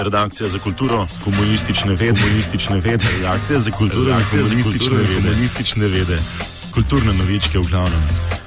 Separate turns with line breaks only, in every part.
redakcija za kulturo, komunistične vede, redakcija za kulturo, komunistične vede, kulturne novičke v glavnem.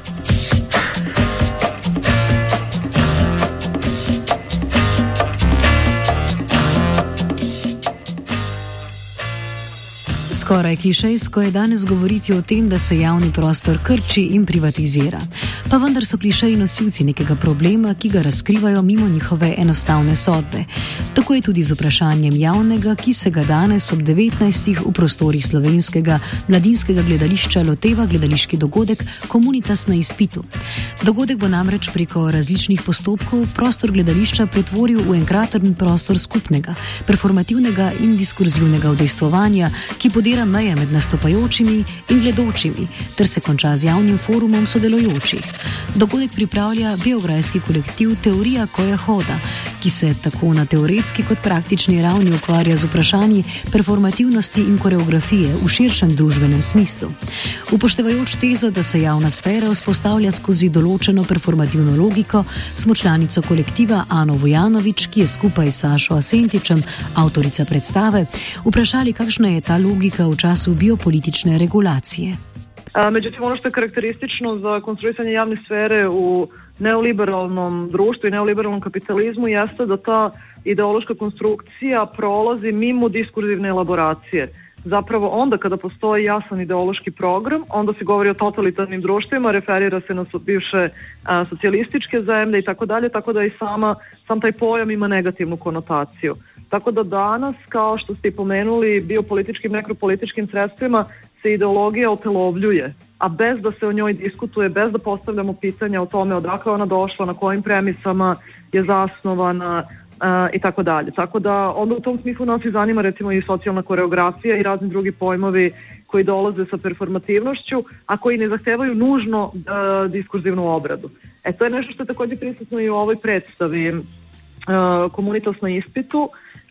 Skoraj klišejsko je danes govoriti o tem, da se javni prostor krči in privatizira. Pa vendar so klišeji nosilci nekega problema, ki ga razkrivajo mimo njihove enostavne sodbe. Tako je tudi z vprašanjem javnega, ki se ga danes ob 19. v prostorih Slovenskega mladinskega gledališča loteva gledališki dogodek Komunitas na izpitu. Dogodek bo namreč preko različnih postopkov prostor gledališča pretvoril v enkraten prostor skupnega, performativnega in diskurzivnega udejstvovanja, ki podira meje med nastopajočimi in gledočimi, ter se konča z javnim forumom sodelujočih. Dogodek pripravlja beograjski kolektiv Teorija koja hoda, ki se tako na teoretski kot praktični ravni ukvarja z vprašanji performativnosti in koreografije v širšem družbenem smislu. Upoštevajoč tezo, da se javna sfera vzpostavlja skozi določeno performativno logiko, smo članico kolektiva Ano Vujanović, ki je skupaj s Sašo Asentičem, avtorica predstave, vprašali, kakšna je ta logika v času biopolitične regulacije.
Međutim, ono što je karakteristično za konstruisanje javne sfere u neoliberalnom društvu i neoliberalnom kapitalizmu jeste da ta ideološka konstrukcija prolazi mimo diskurzivne elaboracije. Zapravo onda kada postoji jasan ideološki program, onda se govori o totalitarnim društvima, referira se na bivše socijalističke zemlje i tako dalje, tako da i sam taj pojam ima negativnu konotaciju. Tako da danas, kao što ste i pomenuli, biopolitičkim, nekropolitičkim sredstvima se ideologija otelovljuje, a bez da se o njoj diskutuje, bez da postavljamo pitanja o tome odakle ona došla, na kojim premisama je zasnovana i tako dalje. Tako da onda u tom smislu nas i zanima recimo i socijalna koreografija i razni drugi pojmovi koji dolaze sa performativnošću, a koji ne zahtevaju nužno diskurzivnu obradu. To je nešto što je također prisutno i u ovoj predstavi Komunitas na ispitu,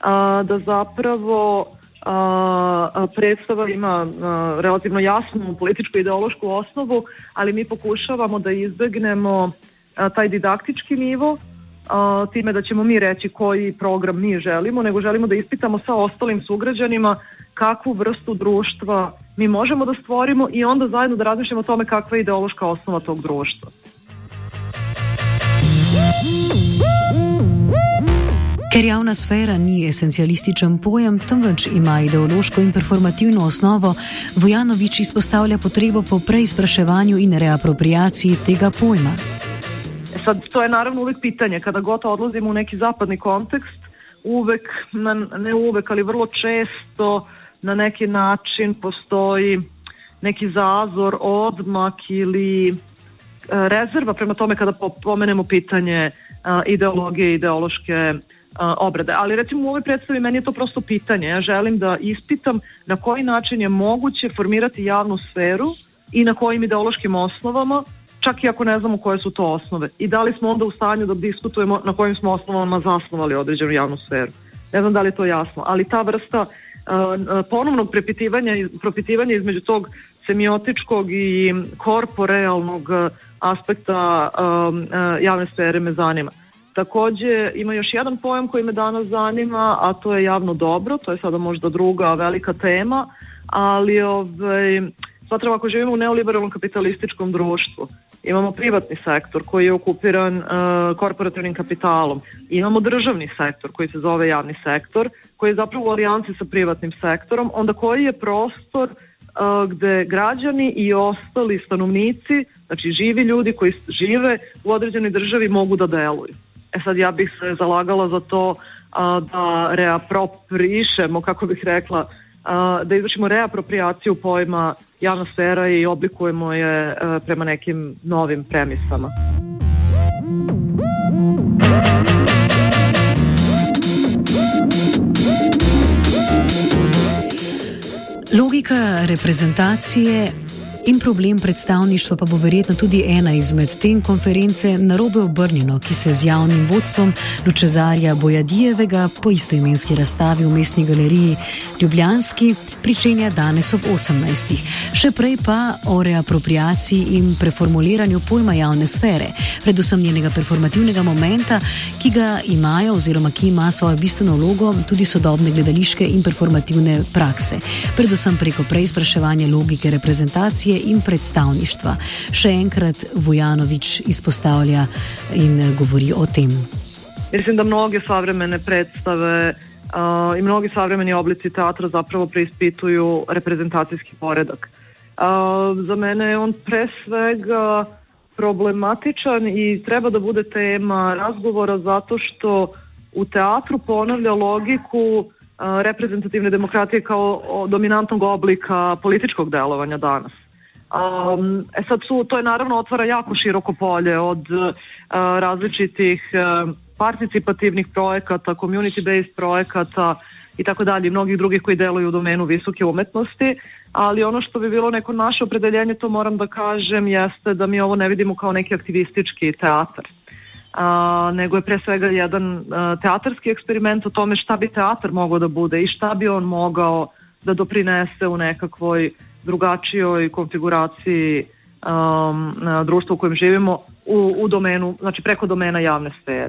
da zapravo predstava ima relativno jasnu političku ideološku osnovu, ali mi pokušavamo da izbegnemo taj didaktički nivo time da ćemo mi reći koji program mi želimo, nego želimo da ispitamo sa ostalim sugrađanima kakvu vrstu društva mi možemo da stvorimo i onda zajedno da razmišljamo o tome kakva je ideološka osnova tog društva.
Ker javna sfera ni esencialističen pojem, temveč ima ideološko in performativno osnovo, Vujanović izpostavlja potrebo po preizpraševanju in reapropriaciji tega pojma.
Sad, to je naravno uvek pitanje. Kada god odlazimo u neki zapadni kontekst, uvek, ne uvek, ali vrlo često na neki način postoji neki zazor, odmak ili rezerva prema tome kada pomenemo pitanje ideologije i ideološke obrade. Ali recimo u ovoj predstavi meni je to prosto pitanje. Ja želim da ispitam na koji način je moguće formirati javnu sferu i na kojim ideološkim osnovama, čak i ako ne znamo koje su to osnove. I da li smo onda u stanju da diskutujemo na kojim smo osnovama zasnovali određenu javnu sferu. Ne znam da li je to jasno, ali ta vrsta ponovnog propitivanja između tog semiotičkog i korporealnog aspekta javne sfere me zanima. Također ima još jedan pojam koji me danas zanima, a to je javno dobro, to je sada možda druga velika tema, ali smatram ako živimo u neoliberalnom kapitalističkom društvu, imamo privatni sektor koji je okupiran korporativnim kapitalom, imamo državni sektor koji se zove javni sektor, koji je zapravo u alijansi sa privatnim sektorom, onda koji je prostor gde građani i ostali stanovnici, znači živi ljudi koji žive u određenoj državi mogu da deluju. Sad ja bih se zalagala za to da reaproprišemo, kako bih rekla, da izvršimo reapropriaciju pojma javna sfera i oblikujemo je prema nekim novim premisama.
Logika reprezentacije In problem predstavništva pa bo verjetno tudi ena izmed tem konference Narobe obrnjeno, ki se z javnim vodstvom Lučezarja Bojadijevega po istoimenski razstavi v Mestni galeriji Ljubljanski pričenja danes ob 18. Še prej pa o reapropriaciji in preformuliranju pojma javne sfere, predvsem njenega performativnega momenta, ki ga imajo oziroma ki ima svojo bistveno vlogo tudi sodobne gledališke in performativne prakse, predvsem preko preizpraševanja logike reprezentacije in predstavništva. Še enkrat Vujanović izpostavlja in govori o tem.
Mislim da mnoge savremene predstave i mnogi savremeni oblici teatra zapravo preispituju reprezentacijski poredak. Za mene je on pre svega problematičan i treba da bude tema razgovora zato što u teatru ponavlja logiku reprezentativne demokratije kao dominantnog oblika političkog delovanja danas. Sad to je naravno otvara jako široko polje od različitih participativnih projekata, community-based projekata i tako dalje, mnogih drugih koji deluju u domenu visoke umetnosti, ali ono što bi bilo neko naše opredeljenje, to moram da kažem, jeste da mi ovo ne vidimo kao neki aktivistički teatar, nego je pre svega jedan teatarski eksperiment o tome šta bi teatar mogao da bude i šta bi on mogao da doprinese u nekakvoj drugačijoj konfiguraciji društva u kojem živimo u domenu, znači preko domena javne sfere.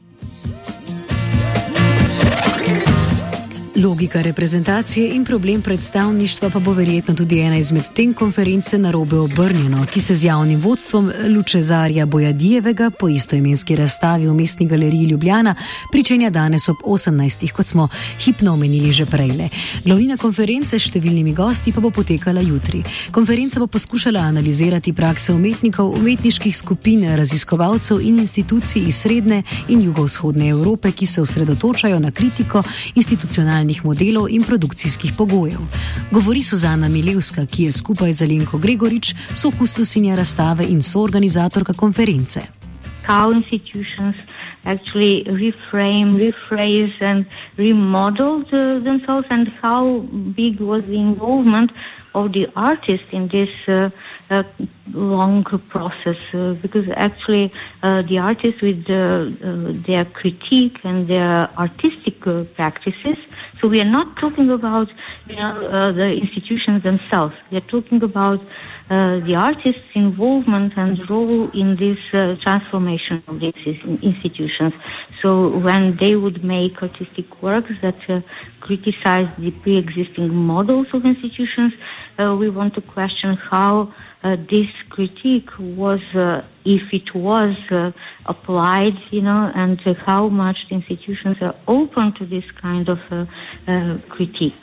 Logika reprezentacije in problem predstavništva pa bo verjetno tudi ena izmed tem konference Narobe obrnjeno, ki se z javnim vodstvom Lučezarja Bojadijevega po istoimenski razstavi v Mestni galeriji Ljubljana pričenja danes ob 18. kot smo hipno omenili že prejle. Glavnina konference s številnimi gosti pa bo potekala jutri. Konferenca bo poskušala analizirati prakse umetnikov, umetniških skupin, raziskovalcev in institucij iz srednje in jugovzhodne Evrope, ki se osredotočajo na kritiko institucionalnih modelov in produkcijskih pogojev. Govori Suzana Milevska, ki je skupaj z Alenko Gregorič sokustosinja razstave in soorganizatorka konference.
How institutions actually reframe, rephrase and remodel themselves, and how big was the involvement of the artist in this long process, because actually the artists with their critique and their artistic practices, so we are not talking about the institutions themselves, we are talking about the artist's involvement and role in this transformation of these institutions. So when they would make artistic works that criticize the pre-existing models of institutions, we want to question how this critique was, if it was applied, and how much the institutions are open to this kind of critique.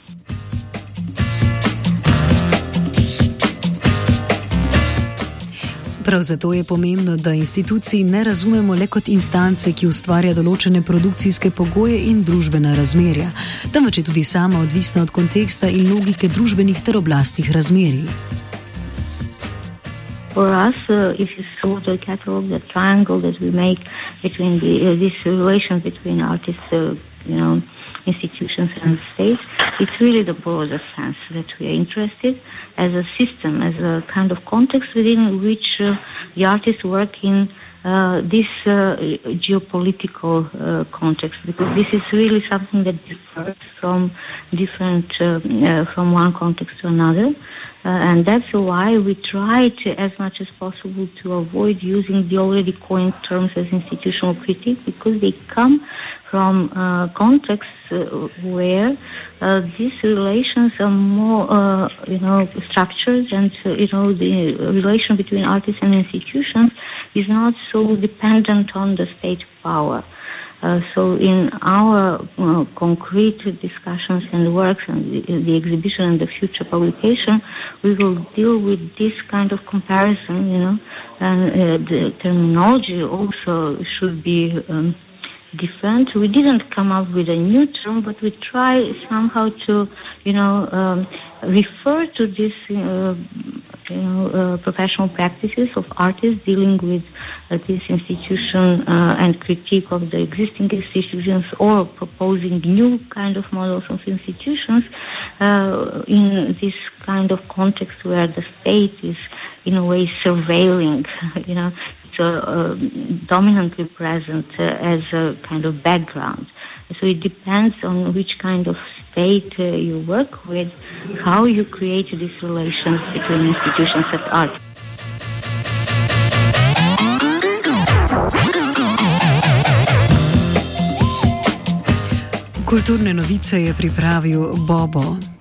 Prav zato je pomembno, da institucij ne razumemo le kot instance, ki ustvarja določene produkcijske pogoje in družbena razmerja, temveč je tudi sama odvisna od konteksta in logike družbenih ter oblastnih razmerij.
For us, if you saw the catalog, the triangle that we make between this relation between artists, institutions and states, it's really the broader sense that we are interested as a system, as a kind of context within which the artists work in this geopolitical context, because this is really something that differs from one context to another. And that's why we try to, as much as possible, to avoid using the already coined terms as institutional critique, because they come from contexts where these relations are more, structured, and the relation between artists and institutions is not so dependent on the state power. So in our concrete discussions and works and the exhibition and the future publication, we will deal with this kind of comparison, and the terminology also should be different. We didn't come up with a new term, but we try somehow to, refer to this professional practices of artists dealing with this institution and critique of the existing institutions or proposing new kind of models of institutions in this kind of context where the state is in a way surveilling, it's dominantly present as a kind of background. So it depends on which kind of state you work with, how you create these relations between institutions and art.
Kulturne novice je pripravil Bobo.